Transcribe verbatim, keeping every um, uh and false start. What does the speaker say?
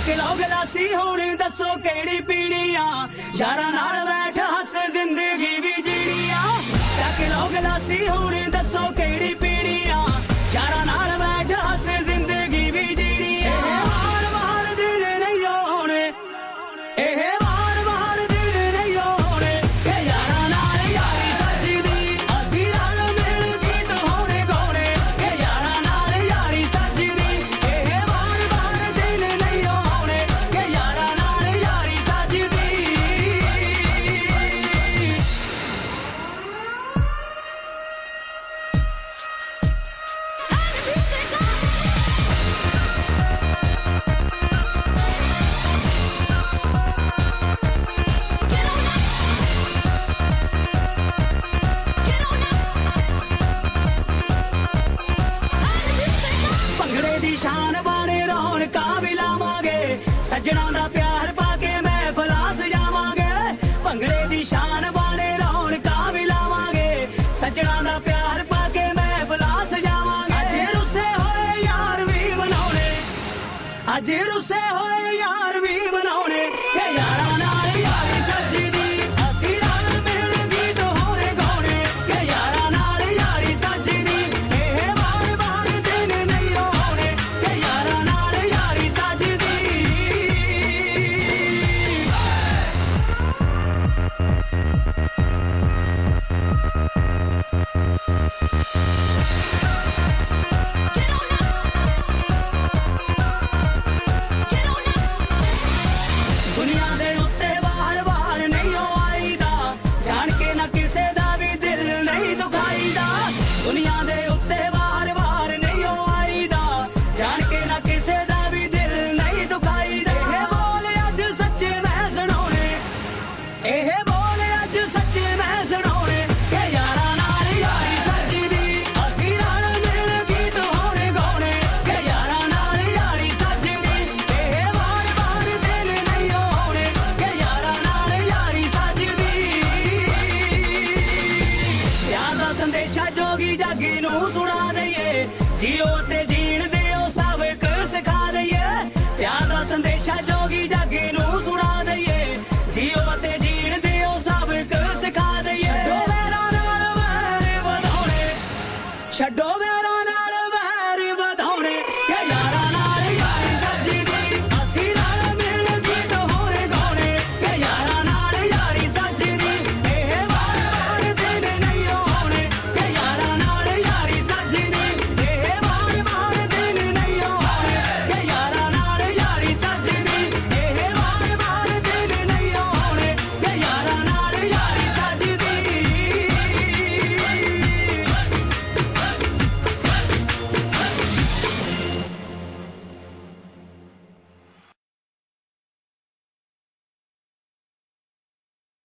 ਚੱਕ ਲਓ ਗਲਾਸੀ ਹੁਣ ਦੱਸੋ ਕਿਹੜੀ ਪੀਣੀ ਆ ਯਾਰਾਂ ਨਾਲ ਬੈਠ ਹੱਸ ਜ਼ਿੰਦਗੀ ਵੀ ਜੀਣੀ ਆ ਚੱਕ ਲਓ ਗਲਾਸੀ ਹੁਣ ਦੱਸੋ ਕਿਹੜੀ ਪੀਣੀ ਆ ਯਾਰਾਂ ਨਾਲ ਬੈਠ ਹੱਸ ਜ਼ਿੰਦਗੀ ਵੀ ਜੀਣੀ ਆ ਵਾਰ ਵਾਰ ਦਿਨ ਨਹੀਂ ਹੋਣੇ ਇਹ ਵਾਰ ਵਾਰ ਦਿਨ ਨਹੀਂ ਹੋਣੇ ਕਿ ਯਾਰਾਂ ਨਾਲ ਯਾਰੀ ਸੱਜਦੀ ਅਸੀਂ ਰਲ ਮਿਲ ਗੀਤ ਹੋਣੇ ਗਾਉਣੇ ਕਿ ਯਾਰਾਂ ਨਾਲ ਯਾਰੀ ਸੱਜਦੀ ਇਹ ਵਾਰ ਵਾਰ ਦਿਨ ਨਹੀਂ ਹੋਣੇ ਕਿ ਯਾਰਾਂ ਨਾਲ ਯਾਰੀ ਸੱਜਦੀ ਭੰਗੜੇ ਦੀ ਸ਼ਾਨ ਬਾਣੇ ਰੌਣਕਾਂ ਵੀ ਲਾਵਾਂਗੇ ਸੱਜਣਾ ਦਾ ਪਿਆਰ ਪਾ ਕੇ ਮਹਿਫਲਾਂ ਸਜਾਵਾਂਗੇ ਭੰਗੜੇ ਦੀ ਸ਼ਾਨ ਬਾਣੇ ਰੌਣਕਾਂ ਵੀ ਲਾਵਾਂਗੇ ਸੱਜਣਾ ਦਾ ਪਿਆਰ ਪਾ ਕੇ ਮਹਿਫਲਾਂ ਸਜਾਵਾਂਗੇ ਅੱਜ ਰੁੱਸੇ ਹੋਏ ਯਾਰ ਵੀ ਬਣਾਉਣੇ ਅੱਜ ਰੁੱਸੇ ਹੋਏ ਯਾਰ ਵੀ ਬਣਾਉਣੇ